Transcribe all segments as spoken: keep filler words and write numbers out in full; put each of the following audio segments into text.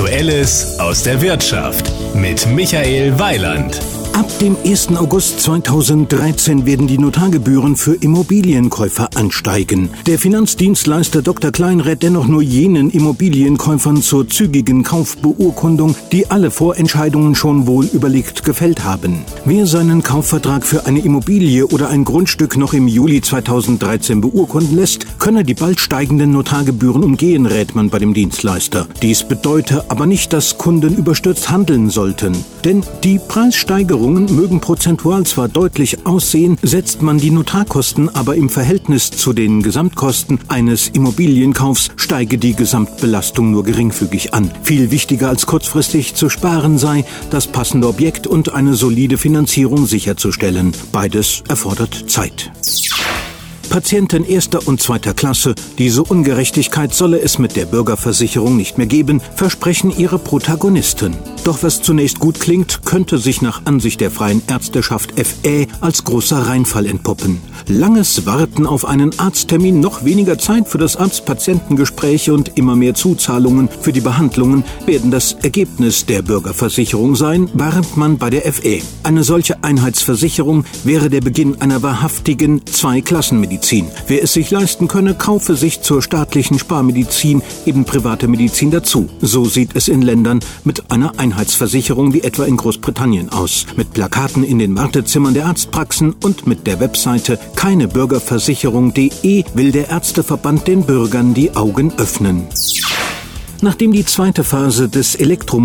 Aktuelles aus der Wirtschaft mit Michael Weiland. Ab dem ersten August zweitausenddreizehn werden die Notargebühren für Immobilienkäufer ansteigen. Der Finanzdienstleister Doktor Klein rät dennoch nur jenen Immobilienkäufern zur zügigen Kaufbeurkundung, die alle Vorentscheidungen schon wohl überlegt gefällt haben. Wer seinen Kaufvertrag für eine Immobilie oder ein Grundstück noch im Juli zweitausenddreizehn beurkunden lässt, könne die bald steigenden Notargebühren umgehen, rät man bei dem Dienstleister. Dies bedeute aber nicht, dass Kunden überstürzt handeln sollten. Denn die Preissteigerung mögen prozentual zwar deutlich aussehen, setzt man die Notarkosten aber im Verhältnis zu den Gesamtkosten eines Immobilienkaufs, steige die Gesamtbelastung nur geringfügig an. Viel wichtiger als kurzfristig zu sparen sei, das passende Objekt und eine solide Finanzierung sicherzustellen. Beides erfordert Zeit. Patienten erster und zweiter Klasse, diese Ungerechtigkeit solle es mit der Bürgerversicherung nicht mehr geben, versprechen ihre Protagonisten. Doch was zunächst gut klingt, könnte sich nach Ansicht der Freien Ärzteschaft F Ä als großer Reinfall entpuppen. Langes Warten auf einen Arzttermin, noch weniger Zeit für das Arzt-Patienten-Gespräch und immer mehr Zuzahlungen für die Behandlungen werden das Ergebnis der Bürgerversicherung sein, warnt man bei der F Ä. Eine solche Einheitsversicherung wäre der Beginn einer wahrhaftigen Zweiklassenmedizin. Wer es sich leisten könne, kaufe sich zur staatlichen Sparmedizin eben private Medizin dazu. So sieht es in Ländern mit einer Einheitsversicherung wie etwa in Großbritannien aus. Mit Plakaten in den Wartezimmern der Arztpraxen und mit der Webseite keinebürgerversicherung punkt de will der Ärzteverband den Bürgern die Augen öffnen. Nachdem die zweite Phase des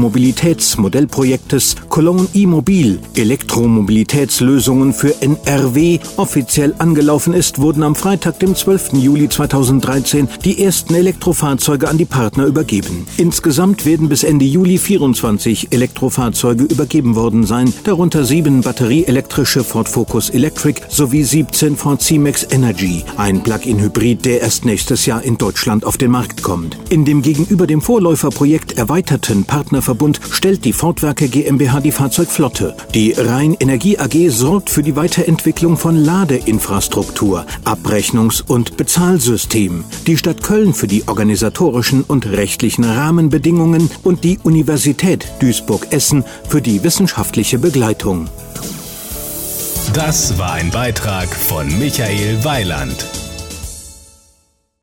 Elektromobilitätsmodellprojektes Cologne E-Mobil Elektromobilitätslösungen für N R W offiziell angelaufen ist, wurden am Freitag, dem zwölften Juli zweitausenddreizehn, die ersten Elektrofahrzeuge an die Partner übergeben. Insgesamt werden bis Ende Juli vierundzwanzig Elektrofahrzeuge übergeben worden sein, darunter sieben batterieelektrische Ford Focus Electric sowie siebzehn Ford C-Max Energy, ein Plug-in-Hybrid, der erst nächstes Jahr in Deutschland auf den Markt kommt. In dem gegenüber dem Vorläuferprojekt erweiterten Partnerverbund stellt die Ford-Werke GmbH die Fahrzeugflotte. Die Rhein Energie A G sorgt für die Weiterentwicklung von Ladeinfrastruktur, Abrechnungs- und Bezahlsystem. Die Stadt Köln für die organisatorischen und rechtlichen Rahmenbedingungen und die Universität Duisburg-Essen für die wissenschaftliche Begleitung. Das war ein Beitrag von Michael Weiland.